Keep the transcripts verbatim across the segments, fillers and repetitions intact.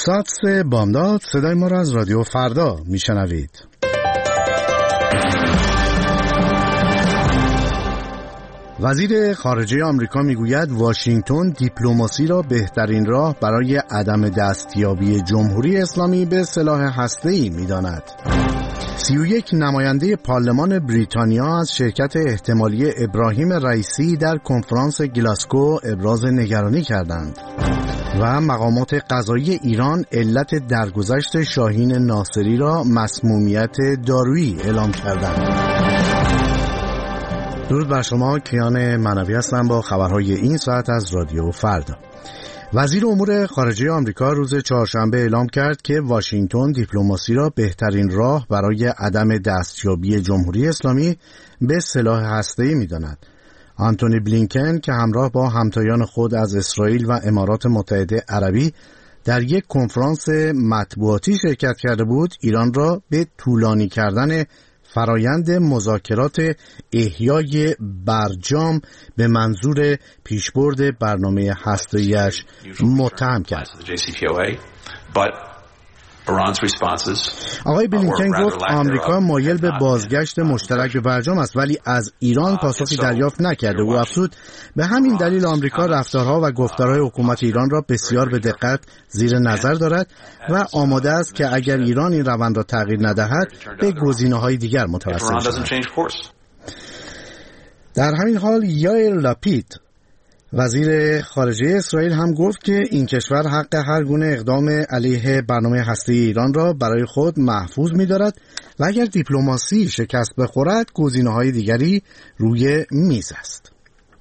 ساعت سه بامداد صدای ما را از رادیو فردا میشنوید. وزیر خارجه آمریکا میگوید واشنگتن دیپلماسی را بهترین راه برای عدم دستیابی جمهوری اسلامی به سلاح هسته‌ای می‌داند. سی و یک نماینده پارلمان بریتانیا از شرکت احتمالی ابراهیم رئیسی در کنفرانس گلاسگو ابراز نگرانی کردند و مقامات قضایی ایران علت درگذشت شاهین ناصری را مسمومیت دارویی اعلام کردند. درود بر شما، کیان منوی هستم با خبرهای این ساعت از رادیو فردا. وزیر امور خارجه آمریکا روز چهارشنبه اعلام کرد که واشنگتن دیپلماسی را بهترین راه برای عدم دستیابی جمهوری اسلامی به سلاح هسته‌ای می‌داند. آنتونی بلینکن که همراه با همتایان خود از اسرائیل و امارات متحده عربی در یک کنفرانس مطبوعاتی شرکت کرده بود، ایران را به طولانی کردن فرایند مذاکرات احیای برجام به منظور پیشبرد برنامه هسته‌ای‌اش متهم کرد. آقای بلینکن گفت آمریکا مایل به بازگشت مشترک به برجام است، ولی از ایران پاسخی دریافت نکرده. او افزود به همین دلیل آمریکا رفتارها و گفتارهای حکومت ایران را بسیار به دقت زیر نظر دارد و آماده است که اگر ایران این روند را تغییر ندهد به گزینه‌های دیگر متوسل شود. در همین حال یائیر لاپید وزیر خارجه اسرائیل هم گفت که این کشور حق هر گونه اقدام علیه برنامه هسته‌ای ایران را برای خود محفوظ می‌دارد و اگر دیپلماسی شکست بخورد گزینه‌های دیگری روی میز است.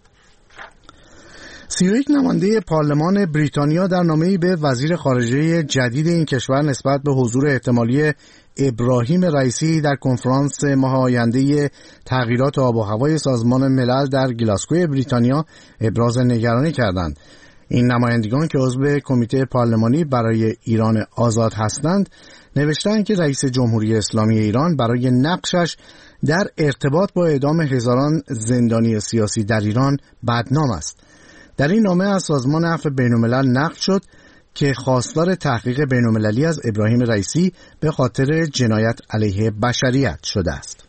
سی و یک نماینده پارلمان بریتانیا در نامه‌ای به وزیر خارجه جدید این کشور نسبت به حضور احتمالی ابراهیم رئیسی در کنفرانس ماه آینده تغییرات آب و هوای سازمان ملل در گلاسگو بریتانیا ابراز نگرانی کردند. این نمایندگان که عضو کمیته پارلمانی برای ایران آزاد هستند نوشتند که رئیس جمهوری اسلامی ایران برای نقشش در ارتباط با اعدام هزاران زندانی سیاسی در ایران بدنام است. در این نامه از سازمان عفو بین‌الملل نقل شد که خواستار تحقیق بین‌المللی از ابراهیم رئیسی به خاطر جنایت علیه بشریت شده است.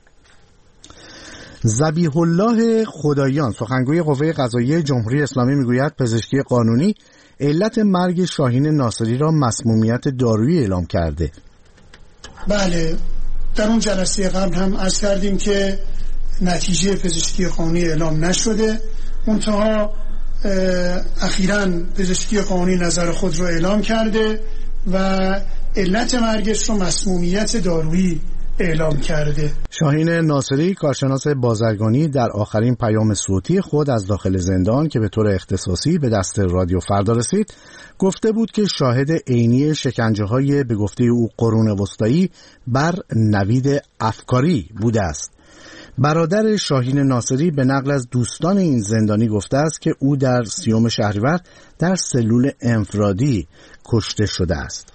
ذبیح الله خداییان سخنگوی قوه قضاییه جمهوری اسلامی میگوید پزشکی قانونی علت مرگ شاهین ناصری را مسمومیت دارویی اعلام کرده. بله، در اون جلسه قبل هم عرض کردیم که نتیجه پزشکی قانونی اعلام نشده، منتها اخیراً پزشکی قانونی نظر خود رو اعلام کرده و علت مرگش رو مسمومیت دارویی اعلام کرده. شاهین ناصری کارشناس بازرگانی در آخرین پیام صوتی خود از داخل زندان که به طور اختصاصی به دست رادیو فردا رسید گفته بود که شاهد عینی شکنجه‌های به گفته او قرون وسطایی بر نوید افکاری بوده است. برادر شاهین ناصری به نقل از دوستان این زندانی گفته است که او در سیوم شهریور در سلول انفرادی کشته شده است.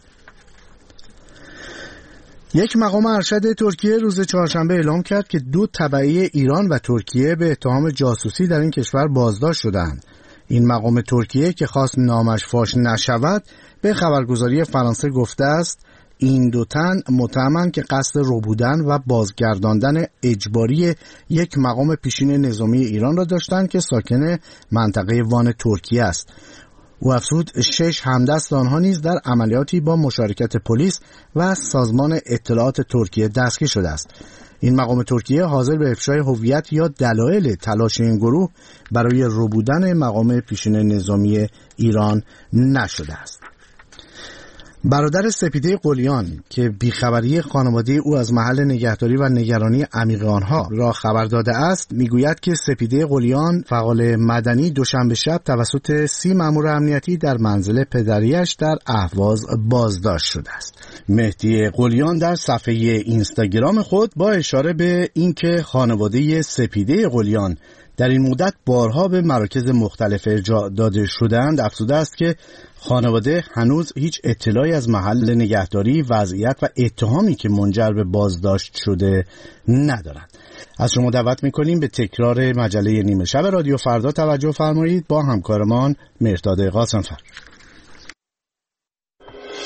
یک مقام ارشد ترکیه روز چهارشنبه اعلام کرد که دو تبعه ایران و ترکیه به اتهام جاسوسی در این کشور بازداشت شدند. این مقام ترکیه که خواست نامش فاش نشود به خبرگزاری فرانسه گفته است این دو تن متهمند که قصد ربودن و بازگرداندن اجباری یک مقام پیشین نظامی ایران را داشتند که ساکن منطقه وان ترکیه است. او افزود شش همدست آنها نیز در عملیاتی با مشارکت پلیس و سازمان اطلاعات ترکیه دستگیر شده است. این مقام ترکیه حاضر به افشای هویت یا دلایل تلاش این گروه برای ربودن مقام پیشین نظامی ایران نشده است. برادر سپیده قلیان که بیخبری خانواده او از محل نگهداری و نگرانی عمیق آنها را خبر داده است میگوید که سپیده قلیان فعال مدنی دوشنبه شب توسط سی مأمور امنیتی در منزل پدریش در اهواز بازداشت شده است. مهدی قلیان در صفحه اینستاگرام خود با اشاره به اینکه خانواده سپیده قلیان در این مدت بارها به مراکز مختلف ارجاع داده شدند افزوده است که خانواده هنوز هیچ اطلاعی از محل نگهداری، وضعیت و اتهامی که منجر به بازداشت شده ندارند. از شما دعوت می‌کنیم به تکرار مجله نیمه شب رادیو فردا توجه فرمایید با همکارمان مهرداد قاسم‌فر.